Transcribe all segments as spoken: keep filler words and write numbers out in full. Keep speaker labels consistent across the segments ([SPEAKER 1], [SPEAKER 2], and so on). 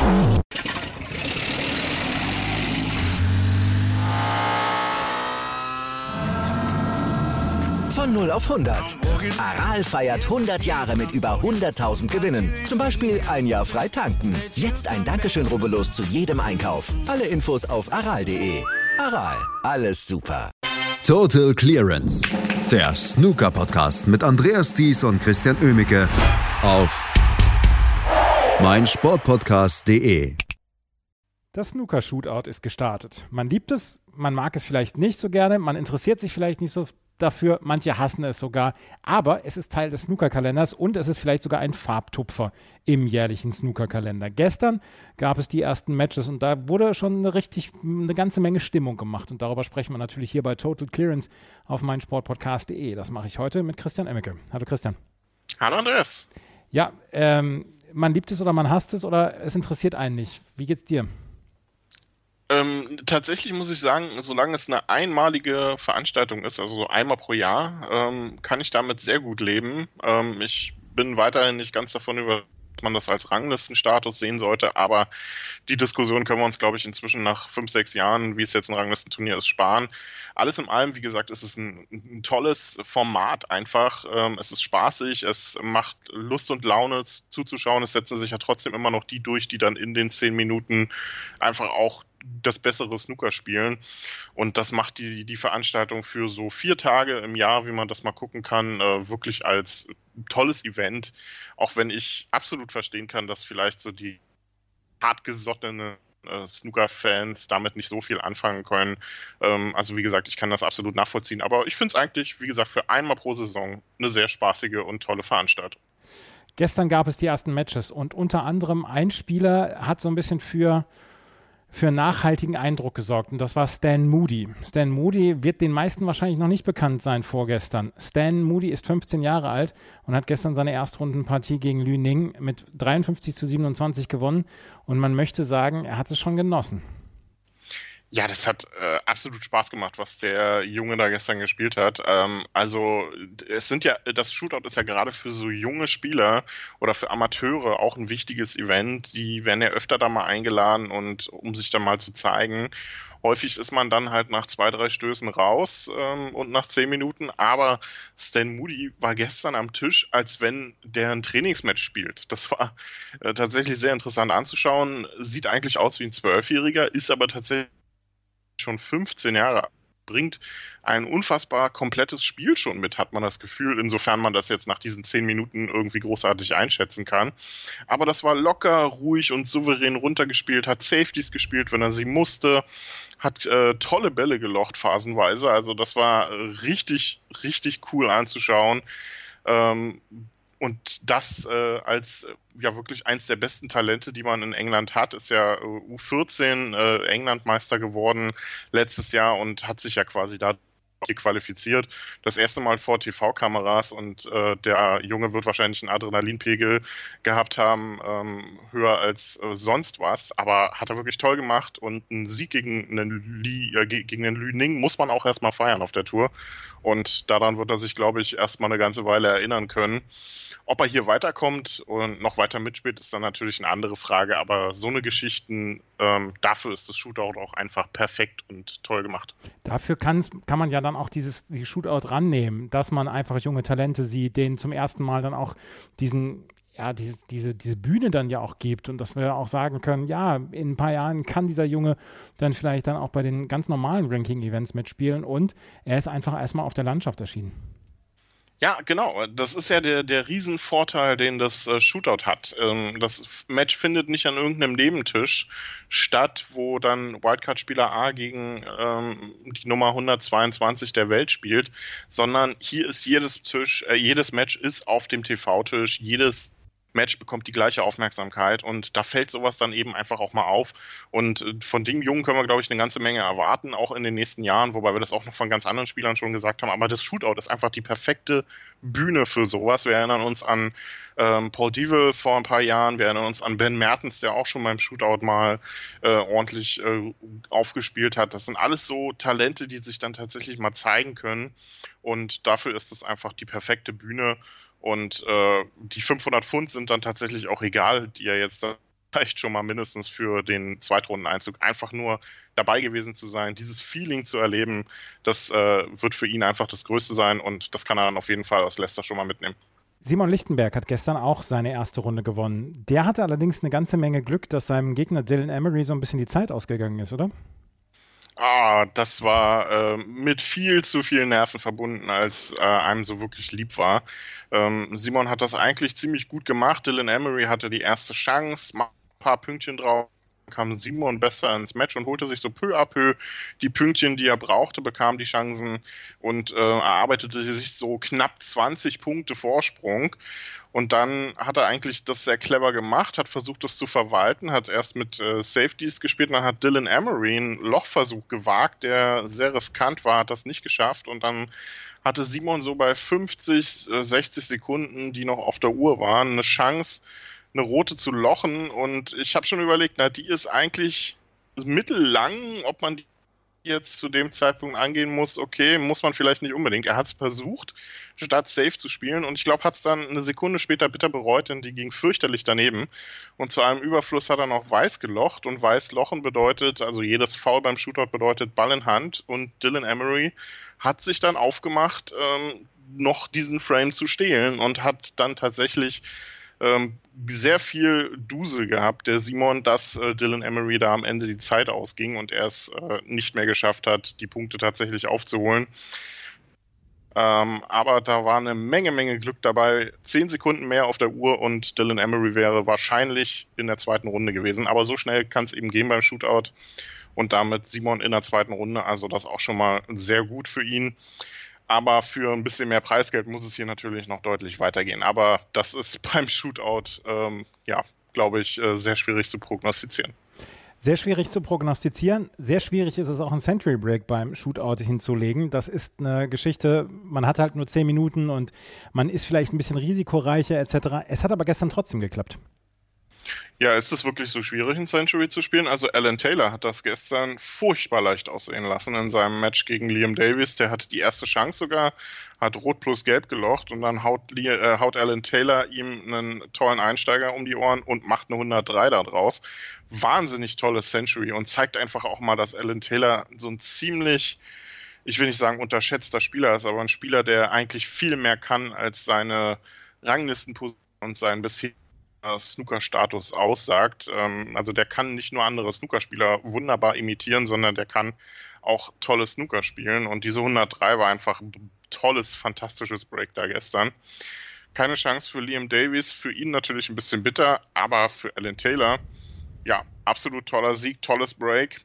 [SPEAKER 1] Von null auf hundert. Aral feiert hundert Jahre mit über hunderttausend Gewinnen. Zum Beispiel ein Jahr frei tanken. Jetzt ein Dankeschön, rubbellos zu jedem Einkauf. Alle Infos auf aral punkt de. Aral, alles super.
[SPEAKER 2] Total Clearance. Der Snooker-Podcast mit Andreas Thies und Christian Oemicke auf meinsportpodcast punkt de.
[SPEAKER 3] Das Snooker-Shootout ist gestartet. Man liebt es, man mag es vielleicht nicht so gerne, man interessiert sich vielleicht nicht so dafür, manche hassen es sogar, aber es ist Teil des Snooker-Kalenders und es ist vielleicht sogar ein Farbtupfer im jährlichen Snooker-Kalender. Gestern gab es die ersten Matches und da wurde schon eine richtig, eine ganze Menge Stimmung gemacht und darüber sprechen wir natürlich hier bei Total Clearance auf meinsportpodcast punkt de. Das mache ich heute mit Christian Oemicke. Hallo Christian.
[SPEAKER 4] Hallo Andreas.
[SPEAKER 3] Ja, ähm, man liebt es oder man hasst es oder es interessiert einen nicht. Wie geht's dir?
[SPEAKER 4] Ähm, tatsächlich muss ich sagen, solange es eine einmalige Veranstaltung ist, also so einmal pro Jahr, ähm, kann ich damit sehr gut leben. Ähm, ich bin weiterhin nicht ganz davon überzeugt, dass man das als Ranglistenstatus sehen sollte, aber die Diskussion können wir uns, glaube ich, inzwischen nach fünf, sechs Jahren, wie es jetzt ein Ranglistenturnier ist, sparen. Alles in allem, wie gesagt, ist es ein, ein tolles Format einfach. Ähm, es ist spaßig, es macht Lust und Laune zuzuschauen. Es setzen sich ja trotzdem immer noch die durch, die dann in den zehn Minuten einfach auch das bessere Snooker spielen. Und das macht die, die Veranstaltung für so vier Tage im Jahr, wie man das mal gucken kann, äh, wirklich als tolles Event. Auch wenn ich absolut verstehen kann, dass vielleicht so die hartgesottenen äh, Snooker-Fans damit nicht so viel anfangen können. Ähm, also wie gesagt, ich kann das absolut nachvollziehen. Aber ich finde es eigentlich, wie gesagt, für einmal pro Saison eine sehr spaßige und tolle Veranstaltung.
[SPEAKER 3] Gestern gab es die ersten Matches und unter anderem ein Spieler hat so ein bisschen für für nachhaltigen Eindruck gesorgt und das war Stan Moody. Stan Moody wird den meisten wahrscheinlich noch nicht bekannt sein vorgestern. Stan Moody ist fünfzehn Jahre alt und hat gestern seine Erstrundenpartie gegen Lü Ning mit dreiundfünfzig zu siebenundzwanzig gewonnen und man möchte sagen, er hat es schon genossen.
[SPEAKER 4] Ja, das hat äh, absolut Spaß gemacht, was der Junge da gestern gespielt hat. Ähm, also es sind ja, das Shootout ist ja gerade für so junge Spieler oder für Amateure auch ein wichtiges Event. Die werden ja öfter da mal eingeladen und um sich da mal zu zeigen. Häufig ist man dann halt nach zwei, drei Stößen raus ähm, und nach zehn Minuten. Aber Stan Moody war gestern am Tisch, als wenn der ein Trainingsmatch spielt. Das war äh, tatsächlich sehr interessant anzuschauen. Sieht eigentlich aus wie ein Zwölfjähriger, ist aber tatsächlich schon fünfzehn Jahre, bringt ein unfassbar komplettes Spiel schon mit, hat man das Gefühl, insofern man das jetzt nach diesen zehn Minuten irgendwie großartig einschätzen kann. Aber das war locker, ruhig und souverän runtergespielt, hat Safeties gespielt, wenn er sie musste, hat äh, tolle Bälle gelocht phasenweise, also das war richtig, richtig cool anzuschauen. Ähm, Und das äh, als äh, ja wirklich eins der besten Talente, die man in England hat, ist ja äh, U vierzehn äh, Englandmeister geworden letztes Jahr und hat sich ja quasi da qualifiziert. Das erste Mal vor T V-Kameras und äh, der Junge wird wahrscheinlich einen Adrenalinpegel gehabt haben, ähm, höher als äh, sonst was, aber hat er wirklich toll gemacht und ein Sieg gegen einen, Li, äh, gegen den Lü Ning muss man auch erstmal feiern auf der Tour und daran wird er sich, glaube ich, erstmal eine ganze Weile erinnern können. Ob er hier weiterkommt und noch weiter mitspielt, ist dann natürlich eine andere Frage, aber so eine Geschichten, ähm, dafür ist das Shootout auch einfach perfekt und toll gemacht.
[SPEAKER 3] Dafür kann man ja dann auch dieses die Shootout rannehmen, dass man einfach junge Talente sieht, denen zum ersten Mal dann auch diesen, ja, diese, diese, diese Bühne dann ja auch gibt und dass wir auch sagen können, ja, in ein paar Jahren kann dieser Junge dann vielleicht dann auch bei den ganz normalen Ranking-Events mitspielen und er ist einfach erstmal auf der Landschaft erschienen.
[SPEAKER 4] Ja, genau. Das ist ja der, der Riesenvorteil, den das äh, Shootout hat. Ähm, das Match findet nicht an irgendeinem Nebentisch statt, wo dann Wildcard-Spieler A gegen ähm, die Nummer hundertzweiundzwanzig der Welt spielt, sondern hier ist jedes Tisch, äh, jedes Match ist auf dem T V-Tisch, jedes Match bekommt die gleiche Aufmerksamkeit und da fällt sowas dann eben einfach auch mal auf und von dem Jungen können wir, glaube ich, eine ganze Menge erwarten, auch in den nächsten Jahren, wobei wir das auch noch von ganz anderen Spielern schon gesagt haben, aber das Shootout ist einfach die perfekte Bühne für sowas. Wir erinnern uns an ähm, Paul Deville vor ein paar Jahren, wir erinnern uns an Ben Mertens, der auch schon beim Shootout mal äh, ordentlich äh, aufgespielt hat. Das sind alles so Talente, die sich dann tatsächlich mal zeigen können und dafür ist es einfach die perfekte Bühne. Und äh, die fünfhundert Pfund sind dann tatsächlich auch egal, die er jetzt reicht schon mal mindestens für den Zweitrunden-Einzug. Einfach nur dabei gewesen zu sein, dieses Feeling zu erleben, das äh, wird für ihn einfach das Größte sein und das kann er dann auf jeden Fall aus Leicester schon mal mitnehmen.
[SPEAKER 3] Simon Lichtenberg hat gestern auch seine erste Runde gewonnen. Der hatte allerdings eine ganze Menge Glück, dass seinem Gegner Dylan Emery so ein bisschen die Zeit ausgegangen ist, oder?
[SPEAKER 4] Ah, das war äh, mit viel zu vielen Nerven verbunden, als äh, einem so wirklich lieb war. Ähm, Simon hat das eigentlich ziemlich gut gemacht. Dylan Emery hatte die erste Chance, macht ein paar Pünktchen drauf, kam Simon besser ins Match und holte sich so peu à peu die Pünktchen, die er brauchte, bekam die Chancen und äh, erarbeitete sich so knapp zwanzig Punkte Vorsprung. Und dann hat er eigentlich das sehr clever gemacht, hat versucht, das zu verwalten, hat erst mit äh, Safeties gespielt, dann hat Dylan Emery einen Lochversuch gewagt, der sehr riskant war, hat das nicht geschafft und dann hatte Simon so bei fünfzig, sechzig Sekunden, die noch auf der Uhr waren, eine Chance, eine rote zu lochen und ich habe schon überlegt, na, die ist eigentlich mittellang, ob man die jetzt zu dem Zeitpunkt angehen muss, okay, muss man vielleicht nicht unbedingt. Er hat es versucht, statt safe zu spielen und ich glaube, hat es dann eine Sekunde später bitter bereut, denn die ging fürchterlich daneben und zu einem Überfluss hat er noch weiß gelocht und weiß lochen bedeutet, also jedes Foul beim Shootout bedeutet Ball in Hand und Dylan Emery hat sich dann aufgemacht, ähm, noch diesen Frame zu stehlen und hat dann tatsächlich Ähm, sehr viel Dusel gehabt, der Simon, dass äh, Dylan Emery da am Ende die Zeit ausging und er es äh, nicht mehr geschafft hat, die Punkte tatsächlich aufzuholen. Ähm, aber da war eine Menge, Menge Glück dabei. Zehn Sekunden mehr auf der Uhr und Dylan Emery wäre wahrscheinlich in der zweiten Runde gewesen. Aber so schnell kann es eben gehen beim Shootout und damit Simon in der zweiten Runde. Also das auch schon mal sehr gut für ihn. Aber für ein bisschen mehr Preisgeld muss es hier natürlich noch deutlich weitergehen. Aber das ist beim Shootout, ähm, ja, glaube ich, äh, sehr schwierig zu prognostizieren.
[SPEAKER 3] Sehr schwierig zu prognostizieren. Sehr schwierig ist es auch, einen Century Break beim Shootout hinzulegen. Das ist eine Geschichte, man hat halt nur zehn Minuten und man ist vielleicht ein bisschen risikoreicher et cetera. Es hat aber gestern trotzdem geklappt.
[SPEAKER 4] Ja, ist es wirklich so schwierig, ein Century zu spielen? Also Alan Taylor hat das gestern furchtbar leicht aussehen lassen in seinem Match gegen Liam Davis. Der hatte die erste Chance sogar, hat Rot plus Gelb gelocht und dann haut, äh, haut Alan Taylor ihm einen tollen Einsteiger um die Ohren und macht eine hundertdrei da draus. Wahnsinnig tolles Century und zeigt einfach auch mal, dass Alan Taylor so ein ziemlich, ich will nicht sagen unterschätzter Spieler ist, aber ein Spieler, der eigentlich viel mehr kann als seine Ranglistenposition und sein bisher Snooker-Status aussagt. Also der kann nicht nur andere Snookerspieler wunderbar imitieren, sondern der kann auch tolles Snooker spielen und diese hundertdrei war einfach ein tolles, fantastisches Break da gestern. Keine Chance für Liam Davis, für ihn natürlich ein bisschen bitter, aber für Alan Taylor, ja, absolut toller Sieg, tolles Break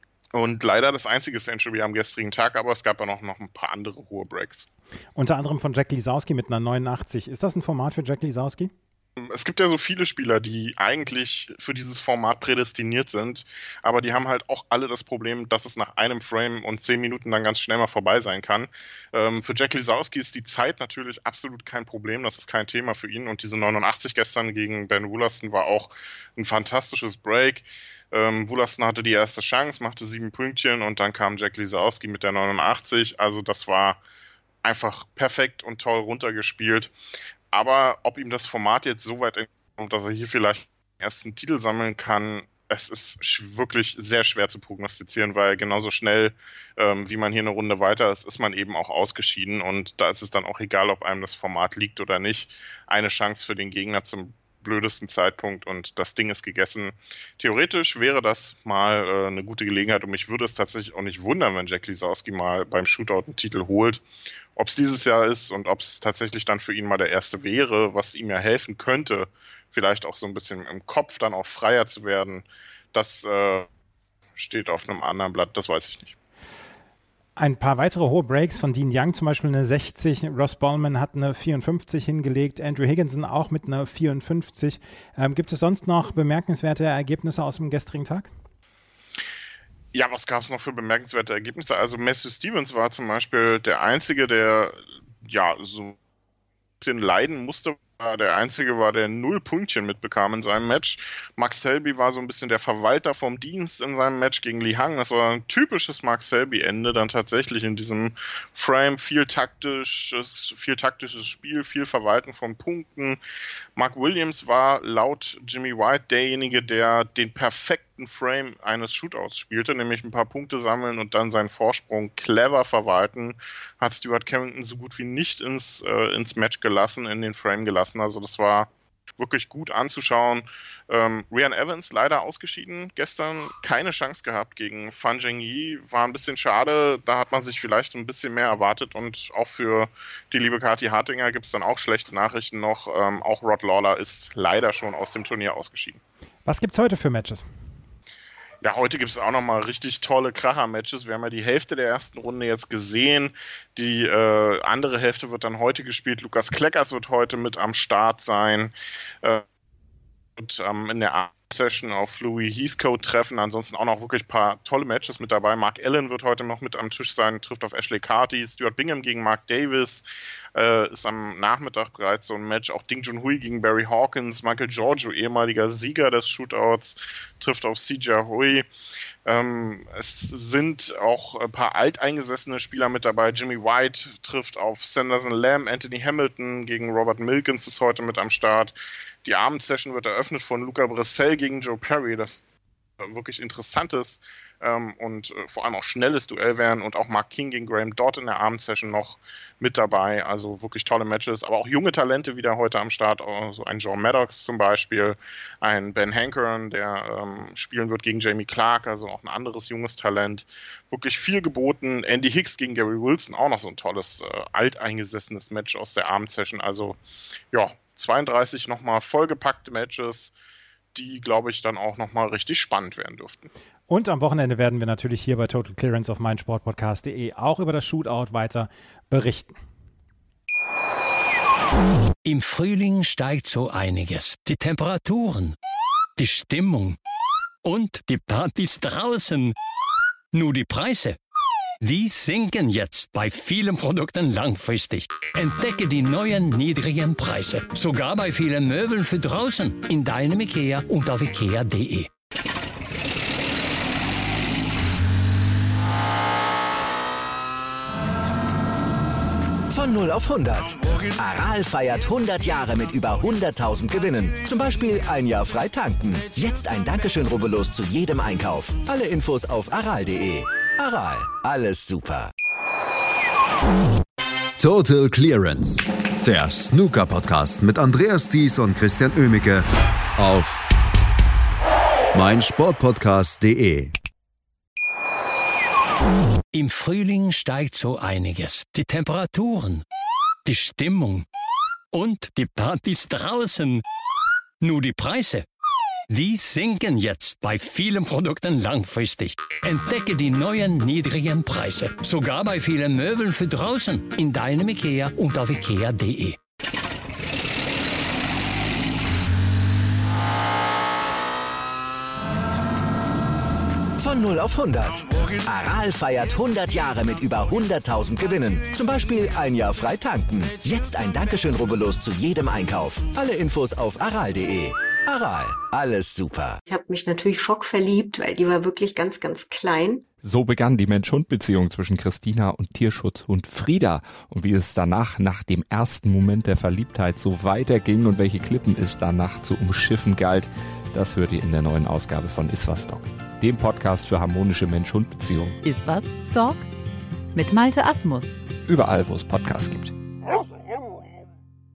[SPEAKER 4] und leider das einzige Century am gestrigen Tag, aber es gab ja noch, noch ein paar andere hohe Breaks.
[SPEAKER 3] Unter anderem von Jack Lisowski mit einer neunundachtzig. Ist das ein Format für Jack Lisowski?
[SPEAKER 4] Es gibt ja so viele Spieler, die eigentlich für dieses Format prädestiniert sind, aber die haben halt auch alle das Problem, dass es nach einem Frame und zehn Minuten dann ganz schnell mal vorbei sein kann. Ähm, für Jack Lisowski ist die Zeit natürlich absolut kein Problem, das ist kein Thema für ihn und diese neunundachtzig gestern gegen Ben Wollaston war auch ein fantastisches Break. Ähm, Wollaston hatte die erste Chance, machte sieben Pünktchen und dann kam Jack Lisowski mit der neunundachtzig, also das war einfach perfekt und toll runtergespielt. Aber ob ihm das Format jetzt so weit entkommt, dass er hier vielleicht den ersten Titel sammeln kann, es ist wirklich sehr schwer zu prognostizieren, weil genauso schnell, ähm, wie man hier eine Runde weiter ist, ist man eben auch ausgeschieden. Und da ist es dann auch egal, ob einem das Format liegt oder nicht. Eine Chance für den Gegner zum blödesten Zeitpunkt und das Ding ist gegessen. Theoretisch wäre das mal äh, eine gute Gelegenheit und mich würde es tatsächlich auch nicht wundern, wenn Jack Lisowski mal beim Shootout einen Titel holt. Ob es dieses Jahr ist und ob es tatsächlich dann für ihn mal der erste wäre, was ihm ja helfen könnte, vielleicht auch so ein bisschen im Kopf dann auch freier zu werden, das äh, steht auf einem anderen Blatt, das weiß ich nicht.
[SPEAKER 3] Ein paar weitere hohe Breaks von Dean Young, zum Beispiel eine sechzig, Ross Bowman hat eine vierundfünfzig hingelegt, Andrew Higginson auch mit einer vierundfünfzig. Ähm, gibt es sonst noch bemerkenswerte Ergebnisse aus dem gestrigen Tag?
[SPEAKER 4] Ja, was gab es noch für bemerkenswerte Ergebnisse? Also Matthew Stevens war zum Beispiel der Einzige, der ja so ein bisschen leiden musste. Der Einzige war, der null Pünktchen mitbekam in seinem Match. Max Selby war so ein bisschen der Verwalter vom Dienst in seinem Match gegen Li Hang. Das war ein typisches Max Selby-Ende dann tatsächlich in diesem Frame. Viel taktisches, viel taktisches Spiel, viel Verwalten von Punkten. Mark Williams war laut Jimmy White derjenige, der den perfekten Frame eines Shootouts spielte, nämlich ein paar Punkte sammeln und dann seinen Vorsprung clever verwalten. Hat Stuart Carrington so gut wie nicht ins, äh, ins Match gelassen, in den Frame gelassen. Also das war wirklich gut anzuschauen. Ähm, Ryan Evans leider ausgeschieden gestern, keine Chance gehabt gegen Fan Zhengyi, war ein bisschen schade, da hat man sich vielleicht ein bisschen mehr erwartet und auch für die liebe Kathi Hartinger gibt es dann auch schlechte Nachrichten noch. Ähm, auch Rod Lawler ist leider schon aus dem Turnier ausgeschieden.
[SPEAKER 3] Was gibt's heute für Matches?
[SPEAKER 4] Ja, heute gibt es auch nochmal richtig tolle Kracher-Matches. Wir haben ja die Hälfte der ersten Runde jetzt gesehen. Die äh, andere Hälfte wird dann heute gespielt. Lukas Kleckers wird heute mit am Start sein. Äh, und ähm, in der Session auf Louis Heathcote treffen. Ansonsten auch noch wirklich ein paar tolle Matches mit dabei. Mark Allen wird heute noch mit am Tisch sein, trifft auf Ashley Carty. Stuart Bingham gegen Mark Davis äh, ist am Nachmittag bereits so ein Match. Auch Ding Junhui gegen Barry Hawkins. Michael Giorgio, ehemaliger Sieger des Shootouts, trifft auf C J Hui. Ähm, es sind auch ein paar alteingesessene Spieler mit dabei. Jimmy White trifft auf Sanderson Lamb. Anthony Hamilton gegen Robert Milkins ist heute mit am Start. Die Abendsession wird eröffnet von Luca Bressel gegen Joe Perry, das wirklich interessantes ähm, und äh, vor allem auch schnelles Duell werden und auch Mark King gegen Graham Dodd in der Abendsession noch mit dabei, also wirklich tolle Matches, aber auch junge Talente wieder heute am Start, also ein John Maddox zum Beispiel, ein Ben Hankern, der ähm, spielen wird gegen Jamie Clark, also auch ein anderes junges Talent, wirklich viel geboten. Andy Hicks gegen Gary Wilson, auch noch so ein tolles, äh, alteingesessenes Match aus der Abendsession, also ja, zweiunddreißig nochmal vollgepackte Matches, die, glaube ich, dann auch nochmal richtig spannend werden dürften.
[SPEAKER 3] Und am Wochenende werden wir natürlich hier bei Total Clearance auf meinsportpodcast punkt de auch über das Shootout weiter berichten.
[SPEAKER 5] Im Frühling steigt so einiges. Die Temperaturen, die Stimmung und die Partys draußen. Nur die Preise, die sinken jetzt bei vielen Produkten langfristig. Entdecke die neuen niedrigen Preise. Sogar bei vielen Möbeln für draußen. In deinem IKEA und auf ikea punkt de.
[SPEAKER 1] Von null auf hundert. Aral feiert hundert Jahre mit über hunderttausend Gewinnen. Zum Beispiel ein Jahr frei tanken. Jetzt ein Dankeschön, rubbellos zu jedem Einkauf. Alle Infos auf aral punkt de. Aral, alles super.
[SPEAKER 2] Total Clearance, der Snooker-Podcast mit Andreas Thies und Christian Oemicke auf meinsportpodcast punkt de.
[SPEAKER 5] Im Frühling steigt so einiges. Die Temperaturen, die Stimmung und die Partys draußen. Nur die Preise, die sinken jetzt bei vielen Produkten langfristig. Entdecke die neuen niedrigen Preise. Sogar bei vielen Möbeln für draußen. In deinem IKEA und auf ikea punkt de.
[SPEAKER 1] Von null auf hundert. Aral feiert hundert Jahre mit über hunderttausend Gewinnen. Zum Beispiel ein Jahr frei tanken. Jetzt ein Dankeschön, rubbellos zu jedem Einkauf. Alle Infos auf aral punkt de. Aral, alles super.
[SPEAKER 6] Ich habe mich natürlich schockverliebt, weil die war wirklich ganz, ganz klein.
[SPEAKER 7] So begann die Mensch-Hund-Beziehung zwischen Christina und Tierschutzhund Frieda. Und wie es danach, nach dem ersten Moment der Verliebtheit, so weiterging und welche Klippen es danach zu umschiffen galt, das hört ihr in der neuen Ausgabe von Iswas Dog, dem Podcast für harmonische Mensch-Hund-Beziehungen.
[SPEAKER 8] Iswas Dog mit Malte Asmus.
[SPEAKER 7] Überall, wo es Podcasts gibt.